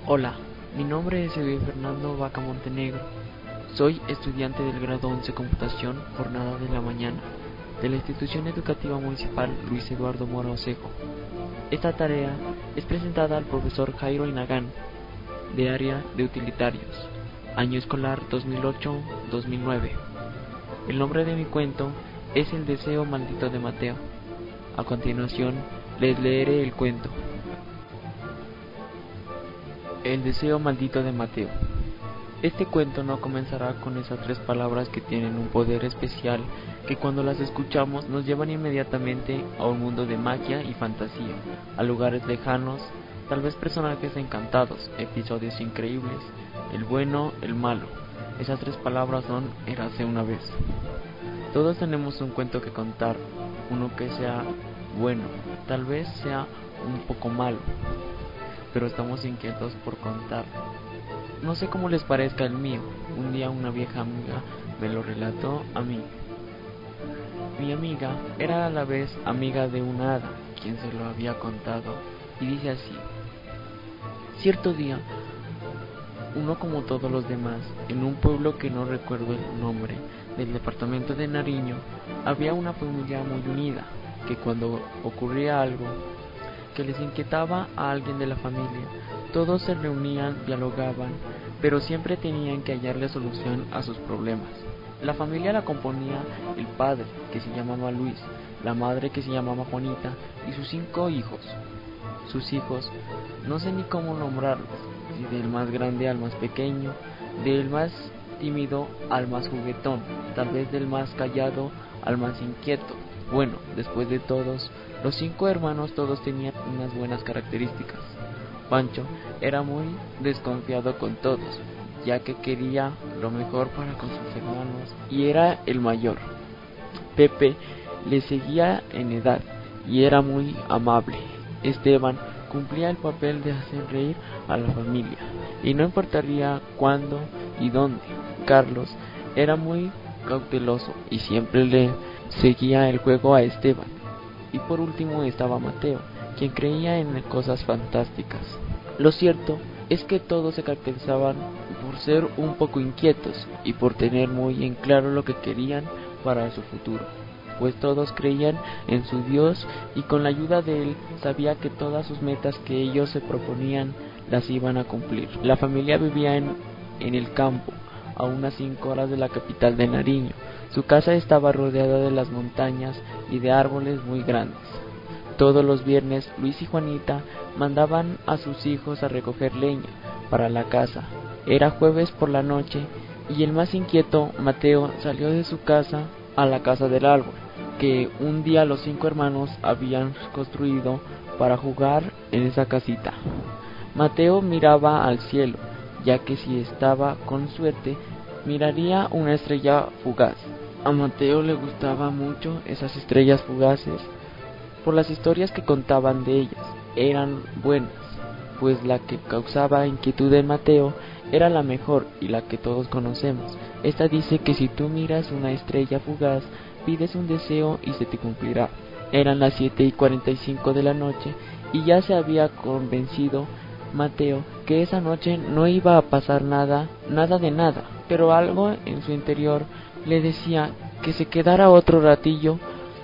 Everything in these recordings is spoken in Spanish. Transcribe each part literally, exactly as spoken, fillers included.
Hola, mi nombre es Edir Fernando Vaca Montenegro. Soy estudiante del grado once Computación, jornada de la mañana, de la Institución Educativa Municipal Luis Eduardo Mora Osejo. Esta tarea es presentada al profesor Jairo Inagán, de área de utilitarios, año escolar dos mil ocho dos mil nueve. El nombre de mi cuento es El deseo maldito de Mateo. A continuación, les leeré el cuento. El deseo maldito de Mateo. Este cuento no comenzará con esas tres palabras que tienen un poder especial que cuando las escuchamos nos llevan inmediatamente a un mundo de magia y fantasía, a lugares lejanos, tal vez personajes encantados, episodios increíbles, el bueno, el malo. Esas tres palabras son érase una vez. Todos tenemos un cuento que contar, uno que sea bueno, tal vez sea un poco malo, pero estamos inquietos por contar. No sé cómo les parezca el mío. Un día una vieja amiga me lo relató a mí. Mi amiga era a la vez amiga de una hada, quien se lo había contado, y dice así: cierto día, uno como todos los demás, en un pueblo que no recuerdo el nombre, del departamento de Nariño, había una familia muy unida, que cuando ocurría algo que les inquietaba a alguien de la familia, todos se reunían, dialogaban, pero siempre tenían que hallarle solución a sus problemas. La familia la componía el padre, que se llamaba Luis, la madre, que se llamaba Juanita, y sus cinco hijos. Sus hijos, no sé ni cómo nombrarlos, si del más grande al más pequeño, del más tímido al más juguetón, tal vez del más callado al más inquieto. Bueno, después de todos, los cinco hermanos todos tenían unas buenas características. Pancho era muy desconfiado con todos, ya que quería lo mejor para con sus hermanos y era el mayor. Pepe le seguía en edad y era muy amable. Esteban cumplía el papel de hacer reír a la familia, y no importaría cuándo y dónde. Carlos era muy cauteloso y siempre le seguía el juego a Esteban. Y por último estaba Mateo, quien creía en cosas fantásticas. Lo cierto es que todos se caracterizaban por ser un poco inquietos y por tener muy en claro lo que querían para su futuro, pues todos creían en su Dios y con la ayuda de él sabía que todas sus metas que ellos se proponían las iban a cumplir. La familia vivía en, en el campo, a unas cinco horas de la capital de Nariño. Su casa estaba rodeada de las montañas y de árboles muy grandes. Todos los viernes Luis y Juanita mandaban a sus hijos a recoger leña para la casa. Era jueves por la noche y el más inquieto, Mateo, salió de su casa a la casa del árbol, que un día los cinco hermanos habían construido para jugar en esa casita. Mateo miraba al cielo, ya que si estaba con suerte miraría una estrella fugaz. A Mateo le gustaban mucho esas estrellas fugaces por las historias que contaban de ellas. Eran buenas, pues la que causaba inquietud en Mateo era la mejor y la que todos conocemos. Esta dice que si tú miras una estrella fugaz, pides un deseo y se te cumplirá. Eran las siete y cuarenta y cinco de la noche y ya se había convencido Mateo que esa noche no iba a pasar nada, nada de nada, pero algo en su interior le decía que se quedara otro ratillo,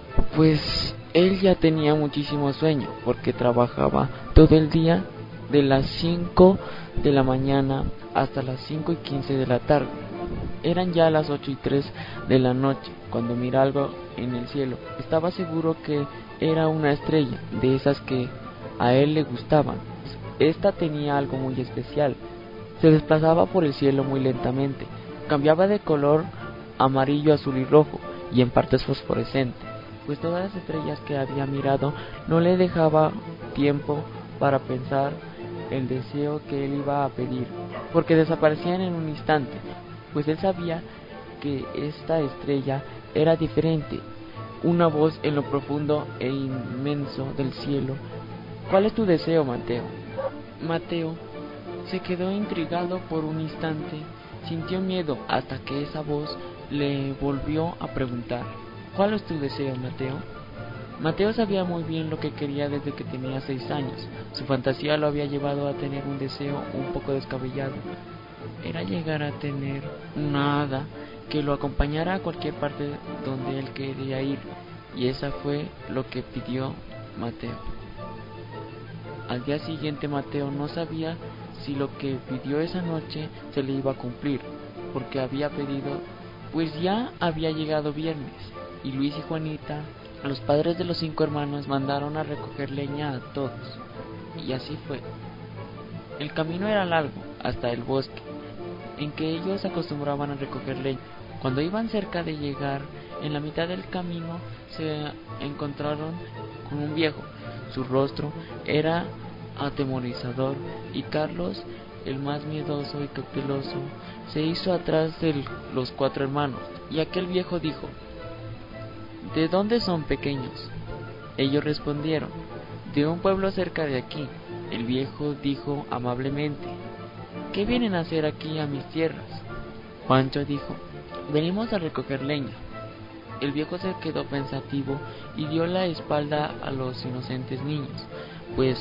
pues él ya tenía muchísimo sueño, porque trabajaba todo el día de las cinco de la mañana hasta las cinco y quince de la tarde. Eran ya las ocho y tres de la noche cuando miró algo en el cielo. Estaba seguro que era una estrella, de esas que a él le gustaban. Esta tenía algo muy especial. Se desplazaba por el cielo muy lentamente. Cambiaba de color amarillo, azul y rojo, y en partes fosforescente, pues todas las estrellas que había mirado no le dejaba tiempo para pensar el deseo que él iba a pedir, porque desaparecían en un instante, pues él sabía que esta estrella era diferente. Una voz en lo profundo e inmenso del cielo: ¿cuál es tu deseo, Mateo? Mateo se quedó intrigado por un instante, sintió miedo hasta que esa voz le volvió a preguntar: ¿cuál es tu deseo, Mateo? Mateo sabía muy bien lo que quería desde que tenía seis años. Su fantasía lo había llevado a tener un deseo un poco descabellado. Era llegar a tener una hada que lo acompañara a cualquier parte donde él quería ir, y esa fue lo que pidió Mateo. Al día siguiente Mateo no sabía si lo que pidió esa noche se le iba a cumplir, porque había pedido, pues ya había llegado viernes, y Luis y Juanita, los padres de los cinco hermanos, mandaron a recoger leña a todos, y así fue. El camino era largo, hasta el bosque, en que ellos acostumbraban a recoger leña. Cuando iban cerca de llegar, en la mitad del camino se encontraron con un viejo. Su rostro era atemorizador, y Carlos, el más miedoso y cauteloso, se hizo atrás de los cuatro hermanos, y aquel viejo dijo: ¿De dónde son, pequeños? Ellos respondieron: de un pueblo cerca de aquí. El viejo dijo amablemente: ¿qué vienen a hacer aquí a mis tierras? Juancho dijo: venimos a recoger leña. El viejo se quedó pensativo y dio la espalda a los inocentes niños, pues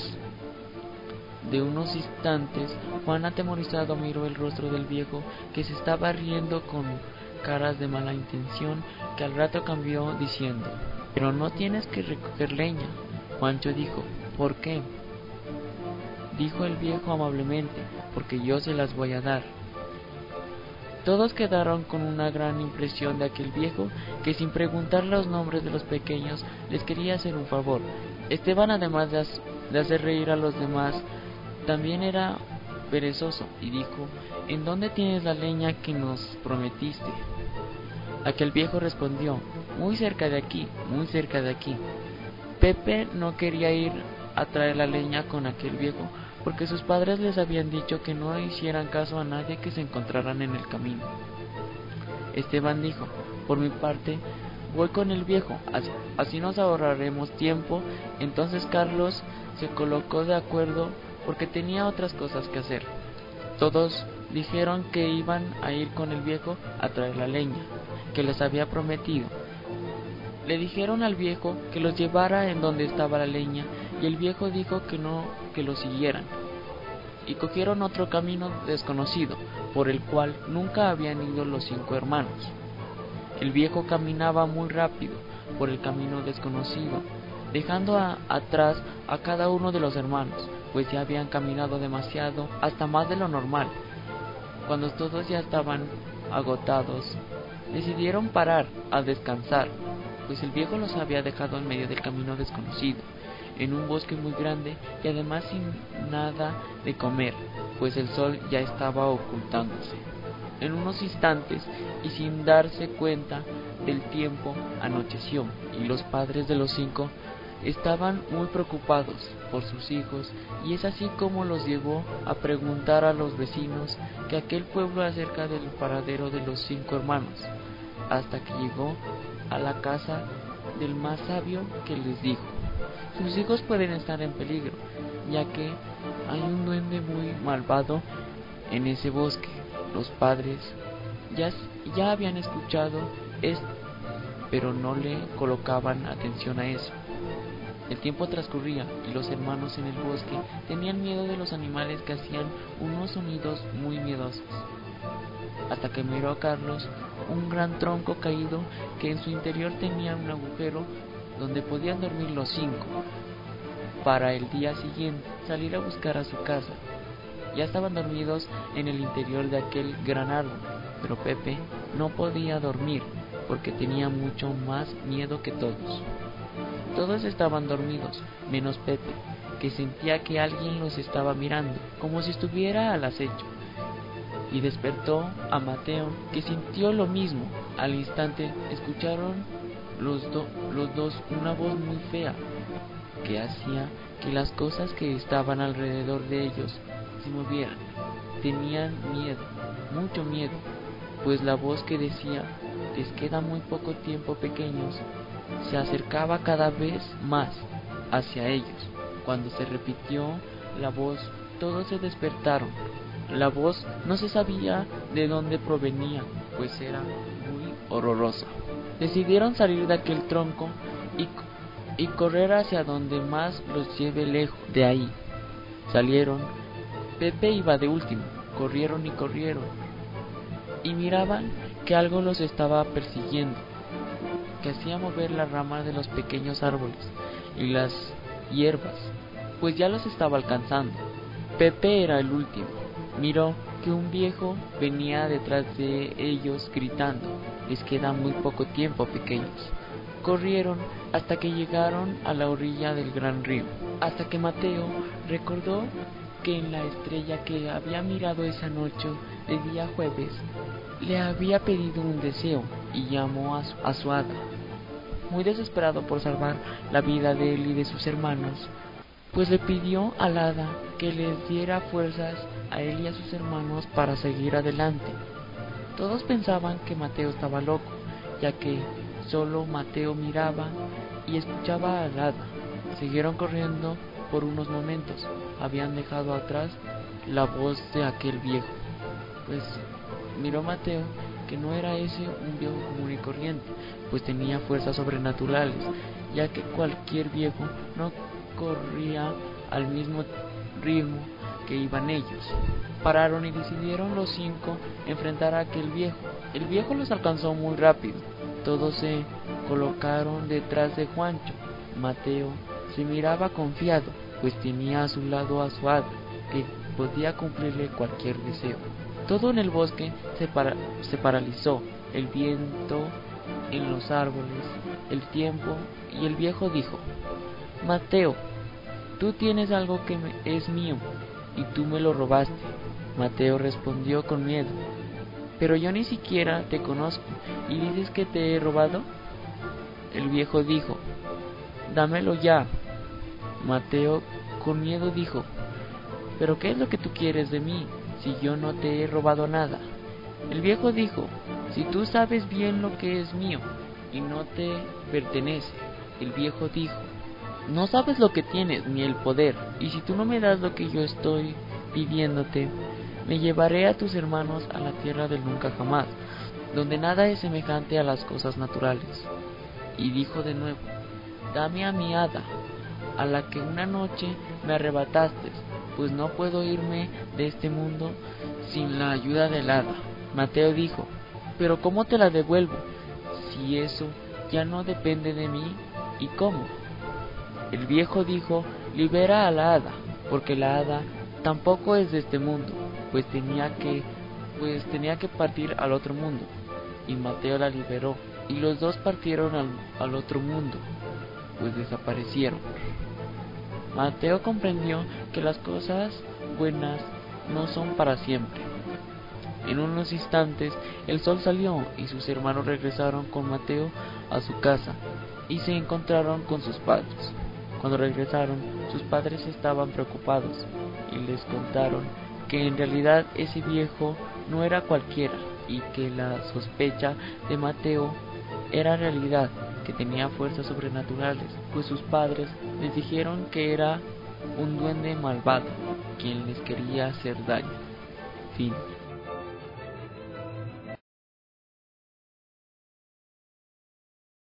de unos instantes Juan, atemorizado, miró el rostro del viejo, que se estaba riendo con caras de mala intención, que al rato cambió diciendo: pero no tienes que recoger leña. Juancho dijo: ¿por qué? Dijo el viejo amablemente: porque yo se las voy a dar. Todos quedaron con una gran impresión de aquel viejo, que sin preguntar los nombres de los pequeños les quería hacer un favor. Esteban, además de, de hacer reír a los demás, también era perezoso, y dijo: ¿en dónde tienes la leña que nos prometiste? Aquel viejo respondió: muy cerca de aquí, muy cerca de aquí. Pepe no quería ir a traer la leña con aquel viejo, porque sus padres les habían dicho que no hicieran caso a nadie que se encontraran en el camino. Esteban dijo: por mi parte, voy con el viejo, así, así nos ahorraremos tiempo. Entonces Carlos se colocó de acuerdo, porque tenía otras cosas que hacer. Todos dijeron que iban a ir con el viejo a traer la leña que les había prometido. Le dijeron al viejo que los llevara en donde estaba la leña, y el viejo dijo que no, que lo siguieran, y cogieron otro camino desconocido, por el cual nunca habían ido los cinco hermanos. El viejo caminaba muy rápido por el camino desconocido, dejando a, atrás a cada uno de los hermanos, pues ya habían caminado demasiado, hasta más de lo normal. Cuando todos ya estaban agotados, decidieron parar a descansar, pues el viejo los había dejado en medio del camino desconocido, en un bosque muy grande, y además sin nada de comer, pues el sol ya estaba ocultándose. En unos instantes, y sin darse cuenta del tiempo, anocheció, y los padres de los cinco estaban muy preocupados por sus hijos, y es así como los llevó a preguntar a los vecinos que aquel pueblo acerca del paradero de los cinco hermanos, hasta que llegó a la casa del más sabio, que les dijo: sus hijos pueden estar en peligro, ya que hay un duende muy malvado en ese bosque. Los padres ya, ya habían escuchado esto, pero no le colocaban atención a eso. El tiempo transcurría, y los hermanos en el bosque tenían miedo de los animales que hacían unos sonidos muy miedosos, hasta que miró a Carlos un gran tronco caído, que en su interior tenía un agujero donde podían dormir los cinco, para el día siguiente salir a buscar a su casa. Ya estaban dormidos en el interior de aquel gran árbol, pero Pepe no podía dormir, porque tenía mucho más miedo que todos. Todos estaban dormidos, menos Pepe, que sentía que alguien los estaba mirando, como si estuviera al acecho, y despertó a Mateo, que sintió lo mismo. Al instante escucharon los, do, los dos una voz muy fea, que hacía que las cosas que estaban alrededor de ellos se movieran. Tenían miedo, mucho miedo, pues la voz que decía: les queda muy poco tiempo, pequeños, se acercaba cada vez más hacia ellos. Cuando se repitió la voz, todos se despertaron. La voz no se sabía de dónde provenía, pues era muy horrorosa. Decidieron salir de aquel tronco y, y correr hacia donde más los lleve lejos de ahí. Salieron. Pepe iba de último. Corrieron y corrieron, y miraban que algo los estaba persiguiendo, que hacía mover las ramas de los pequeños árboles y las hierbas, pues ya los estaba alcanzando. Pepe era el último. Miró que un viejo venía detrás de ellos gritando: les queda muy poco tiempo, pequeños. Corrieron hasta que llegaron a la orilla del gran río, hasta que Mateo recordó que en la estrella que había mirado esa noche de día jueves le había pedido un deseo, y llamó a su, a su hada. Muy desesperado por salvar la vida de él y de sus hermanos, pues le pidió al hada que les diera fuerzas a él y a sus hermanos para seguir adelante. Todos pensaban que Mateo estaba loco, ya que solo Mateo miraba y escuchaba al hada. Siguieron corriendo por unos momentos. Habían dejado atrás la voz de aquel viejo, pues miró Mateo que no era ese un viejo común y corriente, pues tenía fuerzas sobrenaturales, ya que cualquier viejo no corría al mismo ritmo que iban ellos. Pararon y decidieron los cinco enfrentar a aquel viejo. El viejo los alcanzó muy rápido. Todos se colocaron detrás de Juancho. Mateo se miraba confiado, pues tenía a su lado a su hada, que podía cumplirle cualquier deseo. Todo en el bosque se, para, se paralizó, el viento en los árboles, el tiempo, y el viejo dijo: Mateo, tú tienes algo que me, es mío, y tú me lo robaste. Mateo respondió con miedo: pero yo ni siquiera te conozco, ¿y dices que te he robado? El viejo dijo: dámelo ya. Mateo con miedo dijo: ¿pero qué es lo que tú quieres de mí, si yo no te he robado nada? El viejo dijo: si tú sabes bien lo que es mío y no te pertenece. El viejo dijo: no sabes lo que tienes ni el poder, y si tú no me das lo que yo estoy pidiéndote, me llevaré a tus hermanos a la tierra del nunca jamás, donde nada es semejante a las cosas naturales. Y dijo de nuevo: dame a mi hada, a la que una noche me arrebataste, pues no puedo irme de este mundo sin la ayuda del hada. Mateo dijo: pero ¿cómo te la devuelvo, si eso ya no depende de mí? ¿Y cómo? El viejo dijo: libera a la hada, porque la hada tampoco es de este mundo, pues tenía que, pues tenía que partir al otro mundo. Y Mateo la liberó, y los dos partieron al, al otro mundo, pues desaparecieron. Mateo comprendió que las cosas buenas no son para siempre. En unos instantes el sol salió y sus hermanos regresaron con Mateo a su casa y se encontraron con sus padres. Cuando regresaron, sus padres estaban preocupados y les contaron que en realidad ese viejo no era cualquiera y que la sospecha de Mateo era realidad, que tenía fuerzas sobrenaturales, pues sus padres les dijeron que era un duende malvado quien les quería hacer daño. Fin.